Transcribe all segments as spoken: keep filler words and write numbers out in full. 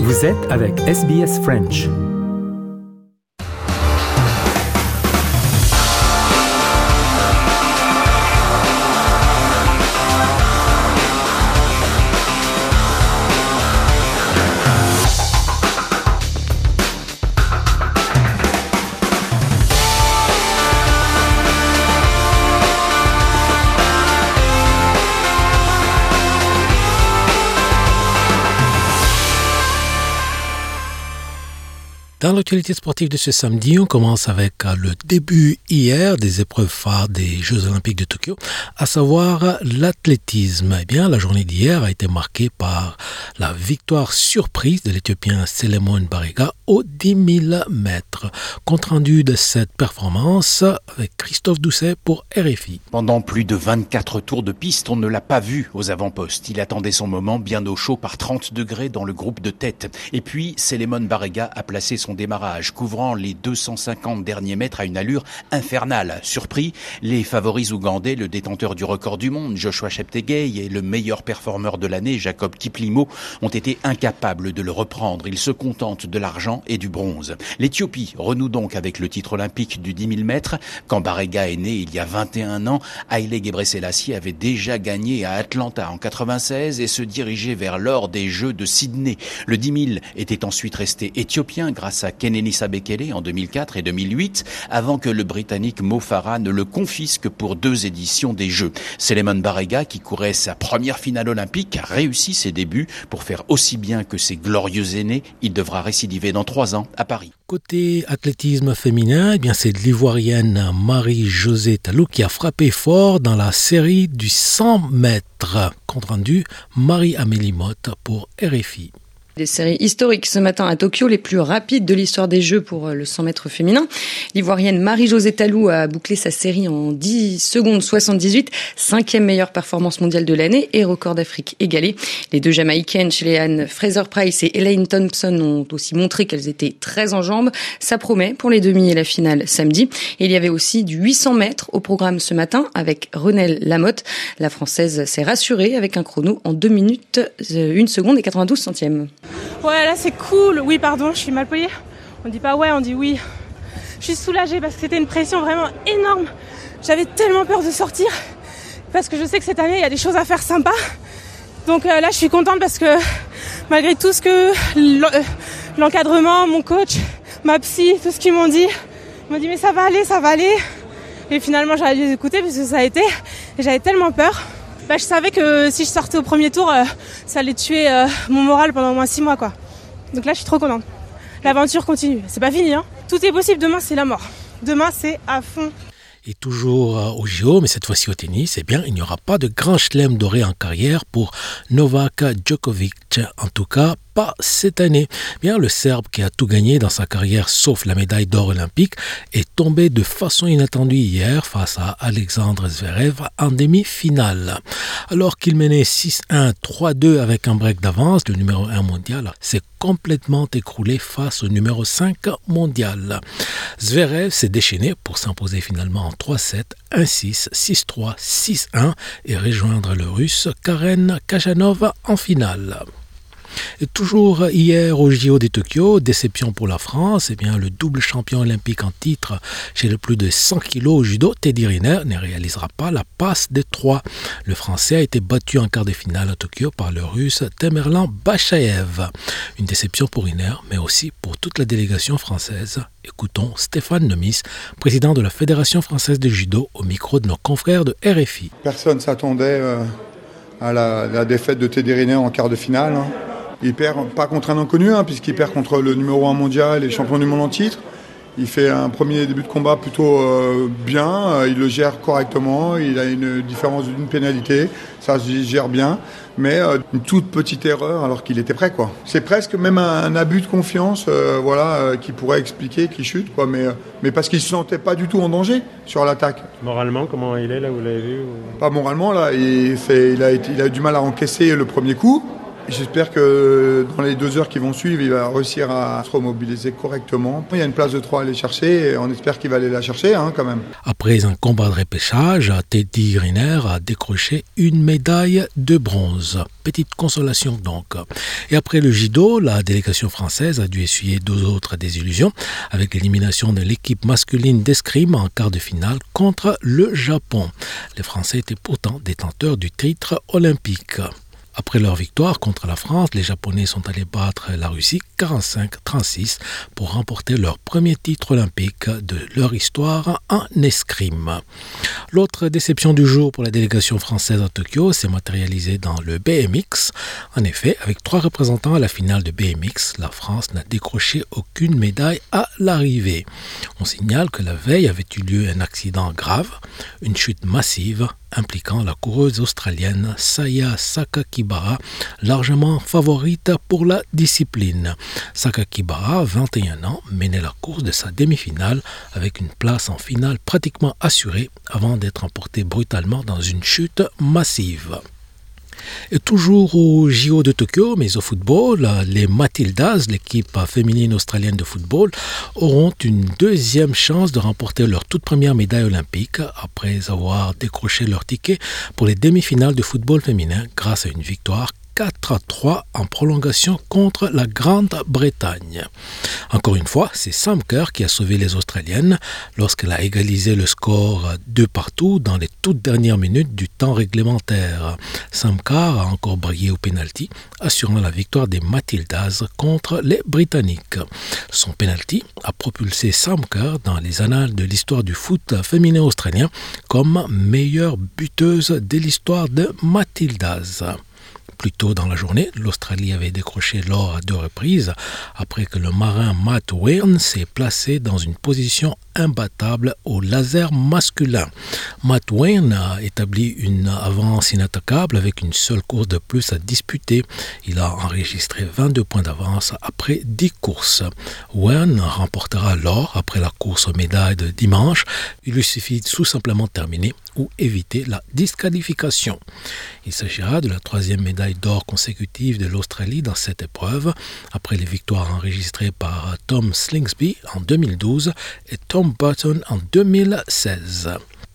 Vous êtes avec S B S French. Dans l'actualité sportive de ce samedi, on commence avec le début hier des épreuves phares des Jeux olympiques de Tokyo, à savoir l'athlétisme. Eh bien, la journée d'hier a été marquée par la victoire surprise de l'Éthiopien Selemon Barega aux dix mille mètres. Compte rendu de cette performance avec Christophe Doucet pour R F I. Pendant plus de vingt-quatre tours de piste, on ne l'a pas vu aux avant-postes. Il attendait son moment bien au chaud par trente degrés dans le groupe de tête. Et puis, Selemon Barega a placé son démarrage, couvrant les deux cent cinquante derniers mètres à une allure infernale. Surpris, les favoris ougandais, le détenteur du record du monde, Joshua Cheptegei, et le meilleur performeur de l'année, Jacob Kiplimo, ont été incapables de le reprendre. Ils se contentent de l'argent et du bronze. L'Éthiopie renoue donc avec le titre olympique du dix mille mètres. Quand Barega est né il y a vingt et un ans, Haile Gebrselassie avait déjà gagné à Atlanta en quatre-vingt-seize et se dirigeait vers l'or des Jeux de Sydney. Le dix mille était ensuite resté éthiopien grâce à Kenenisa Bekele en deux mille quatre et deux mille huit, avant que le Britannique Mo Farah ne le confisque pour deux éditions des Jeux. Selemon Barega, qui courait sa première finale olympique, a réussi ses débuts. Pour faire aussi bien que ses glorieux aînés, il devra récidiver dans trois ans à Paris. Côté athlétisme féminin, eh bien c'est l'Ivoirienne Marie-Josée Talou qui a frappé fort dans la série du cent mètres. Compte rendu, Marie-Amélie Motte pour R F I. Des séries historiques ce matin à Tokyo, les plus rapides de l'histoire des Jeux pour le cent mètres féminin. L'Ivoirienne Marie-Josée Talou a bouclé sa série en dix secondes soixante-dix-huit, cinquième meilleure performance mondiale de l'année et record d'Afrique égalé. Les deux Jamaïcaines, Chilean Fraser-Price et Elaine Thompson, ont aussi montré qu'elles étaient très en jambes. Ça promet pour les demi et la finale samedi. Et il y avait aussi du huit cents mètres au programme ce matin avec Renelle Lamotte. La Française s'est rassurée avec un chrono en deux minutes, une seconde et quatre-vingt-douze centièmes. Ouais, là c'est cool. Oui, pardon, je suis mal polie. On dit pas ouais, on dit oui. Je suis soulagée parce que c'était une pression vraiment énorme. J'avais tellement peur de sortir parce que je sais que cette année il y a des choses à faire sympas. Donc euh, là je suis contente parce que malgré tout ce que l'encadrement, mon coach, ma psy, tout ce qu'ils m'ont dit, ils m'ont dit mais ça va aller, ça va aller. Et finalement j'aurais dû les écouter parce que ça a été. Et j'avais tellement peur. Bah, je savais que si je sortais au premier tour, euh, ça allait tuer euh, mon moral pendant au moins six mois, quoi. Donc là, je suis trop contente. L'aventure continue. C'est pas fini, hein. Tout est possible. Demain, c'est la mort. Demain, c'est à fond. Et toujours au J O, mais cette fois-ci au tennis, eh bien, il n'y aura pas de grand chelem doré en carrière pour Novak Djokovic. En tout cas, pas cette année. Bien, le Serbe qui a tout gagné dans sa carrière sauf la médaille d'or olympique est tombé de façon inattendue hier face à Alexandre Zverev en demi-finale. Alors qu'il menait six un, trois deux avec un break d'avance, le numéro un mondial s'est complètement écroulé face au numéro cinq mondial. Zverev s'est déchaîné pour s'imposer finalement en trois sept, un six, six trois, six un et rejoindre le Russe Karen Khachanov en finale. Et toujours hier au J O de Tokyo, déception pour la France, eh bien, le double champion olympique en titre chez le plus de cent kilos au judo, Teddy Riner, ne réalisera pas la passe des trois. Le Français a été battu en quart de finale à Tokyo par le Russe Tamerlan Bachaev. Une déception pour Riner, mais aussi pour toute la délégation française. Écoutons Stéphane Nemis, président de la Fédération française de judo, au micro de nos confrères de R F I. Personne ne s'attendait euh, à la, la défaite de Teddy Riner en quart de finale. Hein. Il perd pas contre un inconnu, hein, puisqu'il perd contre le numéro un mondial et champion du monde en titre. Il fait un premier début de combat plutôt euh, bien, euh, il le gère correctement, il a une différence d'une pénalité, ça se gère bien, mais euh, une toute petite erreur alors qu'il était prêt, quoi. C'est presque même un, un abus de confiance, euh, voilà, euh, qui pourrait expliquer qu'il chute, quoi, mais, euh, mais parce qu'il se sentait pas du tout en danger sur l'attaque. Moralement, comment il est là, vous l'avez vu ou... Pas moralement, là, il, fait, il, a été, il a eu du mal à encaisser le premier coup. J'espère que dans les deux heures qui vont suivre, il va réussir à se remobiliser correctement. Il y a une place de trois à aller chercher et on espère qu'il va aller la chercher hein, quand même. Après un combat de repêchage, Teddy Riner a décroché une médaille de bronze. Petite consolation donc. Et après le judo, la délégation française a dû essuyer deux autres désillusions avec l'élimination de l'équipe masculine d'escrime en quart de finale contre le Japon. Les Français étaient pourtant détenteurs du titre olympique. Après leur victoire contre la France, les Japonais sont allés battre la Russie quarante-cinq à trente-six pour remporter leur premier titre olympique de leur histoire en escrime. L'autre déception du jour pour la délégation française à Tokyo s'est matérialisée dans le B M X. En effet, avec trois représentants à la finale de B M X, la France n'a décroché aucune médaille à l'arrivée. On signale que la veille avait eu lieu un accident grave, une chute massive impliquant la coureuse australienne Saya Sakakibara, largement favorite pour la discipline. Sakakibara, vingt et un ans, menait la course de sa demi-finale avec une place en finale pratiquement assurée avant d'être emportée brutalement dans une chute massive. Et toujours au J O de Tokyo, mais au football, les Matildas, l'équipe féminine australienne de football, auront une deuxième chance de remporter leur toute première médaille olympique après avoir décroché leur ticket pour les demi-finales de football féminin grâce à une victoire quatre à trois en prolongation contre la Grande-Bretagne. Encore une fois, c'est Sam Kerr qui a sauvé les Australiennes lorsqu'elle a égalisé le score deux partout dans les toutes dernières minutes du temps réglementaire. Sam Kerr a encore brillé au pénalty, assurant la victoire des Matildas contre les Britanniques. Son pénalty a propulsé Sam Kerr dans les annales de l'histoire du foot féminin australien comme meilleure buteuse de l'histoire de Matildas. Plus tôt dans la journée, l'Australie avait décroché l'or à deux reprises après que le marin Matt Wern s'est placé dans une position imbattable au laser masculin. Matt Wern a établi une avance inattaquable avec une seule course de plus à disputer. Il a enregistré vingt-deux points d'avance après dix courses. Wern remportera l'or après la course aux médailles de dimanche. Il lui suffit tout simplement de terminer ou éviter la disqualification. Il s'agira de la troisième médaille d'or consécutive de l'Australie dans cette épreuve, après les victoires enregistrées par Tom Slingsby en deux mille douze et Tom Burton en deux mille seize.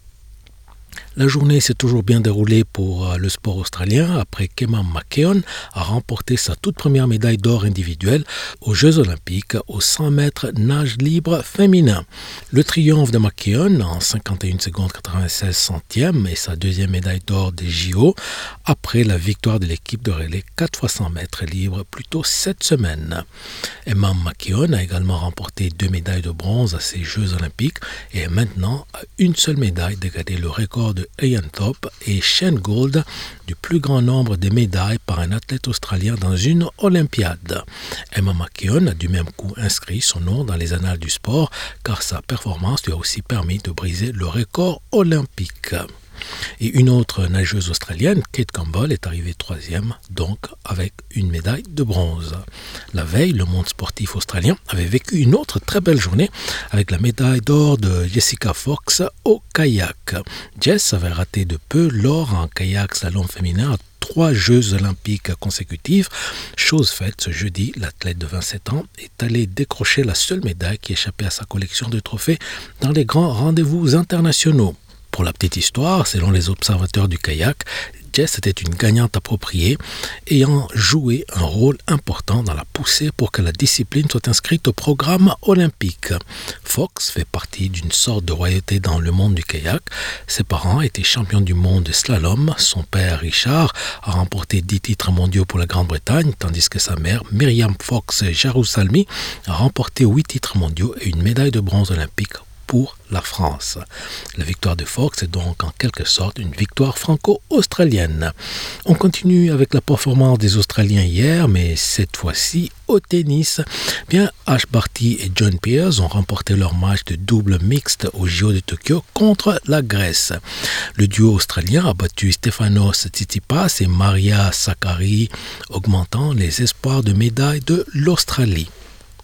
La journée s'est toujours bien déroulée pour le sport australien après qu'Emma McKeon a remporté sa toute première médaille d'or individuelle aux Jeux olympiques au cent mètres nage libre féminin. Le triomphe de McKeon en cinquante et une secondes quatre-vingt-seize centièmes et sa deuxième médaille d'or des J O après la victoire de l'équipe de relais quatre fois cent mètres libre plus tôt cette semaine. Emma McKeon a également remporté deux médailles de bronze à ces Jeux olympiques et est maintenant à une seule médaille d'égaler le record de Ian Thorpe et Shane Gould du plus grand nombre de médailles par un athlète australien dans une Olympiade. Emma McKeon a du même coup inscrit son nom dans les annales du sport car sa performance lui a aussi permis de briser le record olympique. Et une autre nageuse australienne, Kate Campbell, est arrivée troisième, donc avec une médaille de bronze. La veille, le monde sportif australien avait vécu une autre très belle journée avec la médaille d'or de Jessica Fox au kayak. Jess avait raté de peu l'or en kayak slalom féminin à trois Jeux olympiques consécutifs. Chose faite, ce jeudi, l'athlète de vingt-sept ans est allé décrocher la seule médaille qui échappait à sa collection de trophées dans les grands rendez-vous internationaux. Pour la petite histoire, selon les observateurs du kayak, Jess était une gagnante appropriée, ayant joué un rôle important dans la poussée pour que la discipline soit inscrite au programme olympique. Fox fait partie d'une sorte de royauté dans le monde du kayak. Ses parents étaient champions du monde de slalom. Son père, Richard, a remporté dix titres mondiaux pour la Grande-Bretagne, tandis que sa mère, Myriam Fox Jarousalmi, a remporté huit titres mondiaux et une médaille de bronze olympique pour la France. La victoire de Fox est donc en quelque sorte une victoire franco-australienne. On continue avec la performance des Australiens hier, mais cette fois-ci au tennis. Bien, Ash Barty et John Peers ont remporté leur match de double mixte au J O de Tokyo contre la Grèce. Le duo australien a battu Stefanos Tsitsipas et Maria Sakkari, augmentant les espoirs de médaille de l'Australie.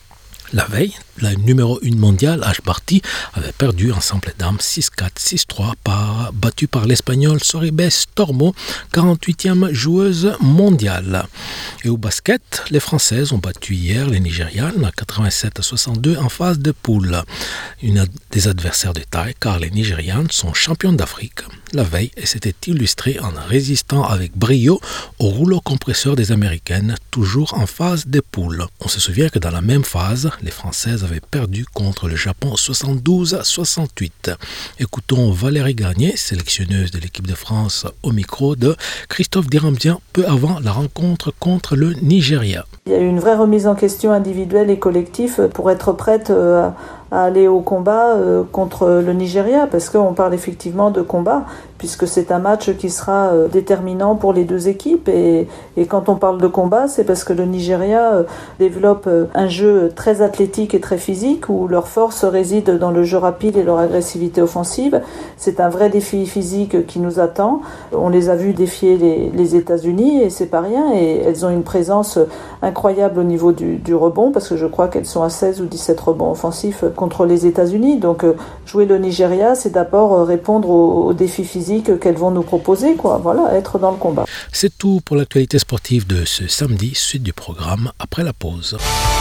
La veille, la numéro un mondiale, Ash Barty, avait perdu en simple dame six quatre, six trois, par, battue par l'Espagnol Soribes Tormo, quarante-huitième joueuse mondiale. Et au basket, les Françaises ont battu hier les Nigérianes quatre-vingt-sept à soixante-deux en phase de poule. Une des adversaires de taille, car les Nigérianes sont championnes d'Afrique. La veille, elles s'étaient illustrées en résistant avec brio au rouleau compresseur des Américaines, toujours en phase de poule. On se souvient que dans la même phase, les Françaises avaient perdu contre le Japon soixante-douze à soixante-huit. Écoutons Valérie Garnier, sélectionneuse de l'équipe de France, au micro de Christophe Dirambien, peu avant la rencontre contre le Nigeria. Il y a eu une vraie remise en question individuelle et collective pour être prête à aller au combat contre le Nigeria, parce qu'on parle effectivement de combat, puisque c'est un match qui sera déterminant pour les deux équipes. Et, et quand on parle de combat, c'est parce que le Nigeria développe un jeu très athlétique et très physique, où leur force réside dans le jeu rapide et leur agressivité offensive. C'est un vrai défi physique qui nous attend. On les a vus défier les, les États-Unis, et c'est pas rien. Et elles ont une présence incroyable au niveau du, du rebond, parce que je crois qu'elles sont à seize ou dix-sept rebonds offensifs contre les États-Unis. Donc jouer le Nigeria, c'est d'abord répondre aux, aux défis physiques qu'elles vont nous proposer, quoi. Voilà, être dans le combat. C'est tout pour l'actualité sportive de ce samedi. Suite du programme après la pause.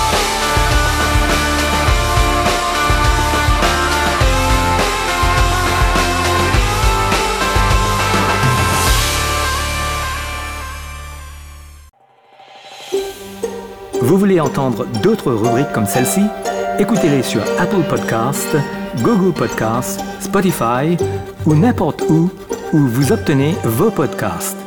Vous voulez entendre d'autres rubriques comme celle-ci? Écoutez-les sur Apple Podcasts, Google Podcasts, Spotify ou n'importe où où vous obtenez vos podcasts.